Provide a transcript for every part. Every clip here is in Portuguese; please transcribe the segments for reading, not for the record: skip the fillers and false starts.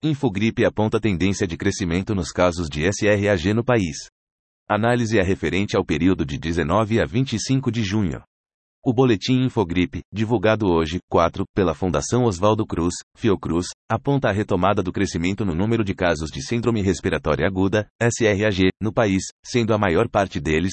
Infogripe aponta tendência de crescimento nos casos de SRAG no país. Análise é referente ao período de 19 a 25 de junho. O boletim Infogripe, divulgado hoje, 4, pela Fundação Oswaldo Cruz, Fiocruz, aponta a retomada do crescimento no número de casos de síndrome respiratória aguda, SRAG, no país, sendo a maior parte deles,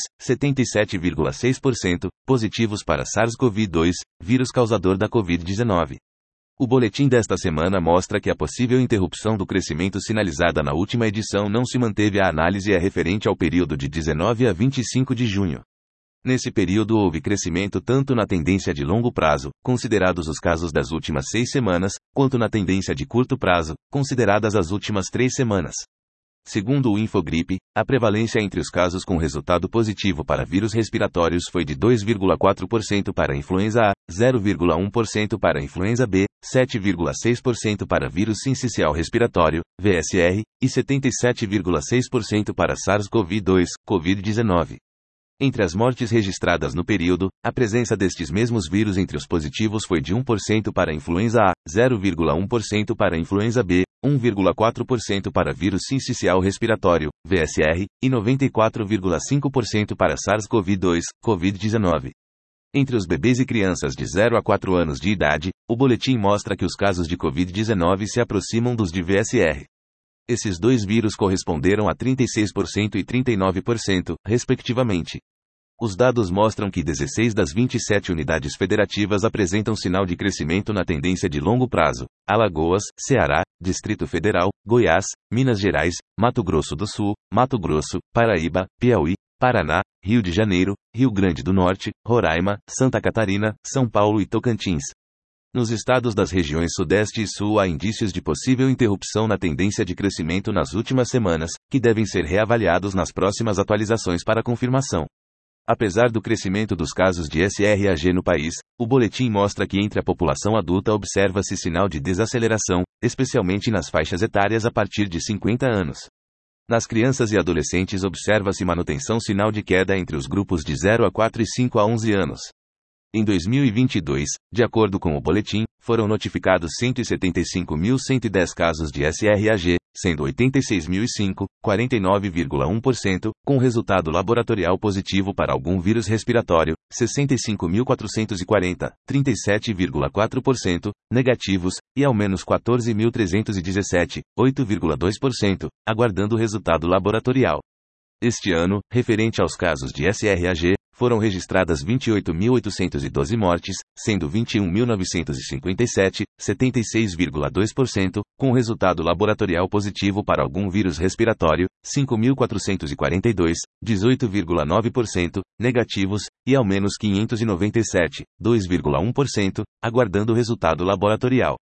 77,6%, positivos para SARS-CoV-2, vírus causador da Covid-19. O boletim desta semana mostra que a possível interrupção do crescimento sinalizada na última edição não se manteve. A análise é referente ao período de 19 a 25 de junho. Nesse período houve crescimento tanto na tendência de longo prazo, considerados os casos das últimas 6 semanas, quanto na tendência de curto prazo, consideradas as últimas 3 semanas. Segundo o Infogripe, a prevalência entre os casos com resultado positivo para vírus respiratórios foi de 2,4% para a influenza A, 0,1% para a influenza B, 7,6% para vírus sincicial respiratório, VSR, e 77,6% para SARS-CoV-2, Covid-19. Entre as mortes registradas no período, a presença destes mesmos vírus entre os positivos foi de 1% para a influenza A, 0,1% para a influenza B, 1,4% para vírus sincicial respiratório, VSR, e 94,5% para SARS-CoV-2, Covid-19. Entre os bebês e crianças de 0 a 4 anos de idade, o boletim mostra que os casos de Covid-19 se aproximam dos de VSR. Esses dois vírus corresponderam a 36% e 39%, respectivamente. Os dados mostram que 16 das 27 unidades federativas apresentam sinal de crescimento na tendência de longo prazo: Alagoas, Ceará, Distrito Federal, Goiás, Minas Gerais, Mato Grosso do Sul, Mato Grosso, Paraíba, Piauí, Paraná, Rio de Janeiro, Rio Grande do Norte, Roraima, Santa Catarina, São Paulo e Tocantins. Nos estados das regiões Sudeste e Sul há indícios de possível interrupção na tendência de crescimento nas últimas semanas, que devem ser reavaliados nas próximas atualizações para confirmação. Apesar do crescimento dos casos de SRAG no país, o boletim mostra que entre a população adulta observa-se sinal de desaceleração, especialmente nas faixas etárias a partir de 50 anos. Nas crianças e adolescentes observa-se manutenção sinal de queda entre os grupos de 0 a 4 e 5 a 11 anos. Em 2022, de acordo com o boletim, foram notificados 175.110 casos de SRAG, sendo 86.005, 49,1%, com resultado laboratorial positivo para algum vírus respiratório, 65.440, 37,4%, negativos, e ao menos 14.317, 8,2%, aguardando o resultado laboratorial. Este ano, referente aos casos de SRAG, foram registradas 28.812 mortes, sendo 21.957, 76,2%, com resultado laboratorial positivo para algum vírus respiratório, 5.442, 18,9%, negativos, e ao menos 597, 2,1%, aguardando o resultado laboratorial.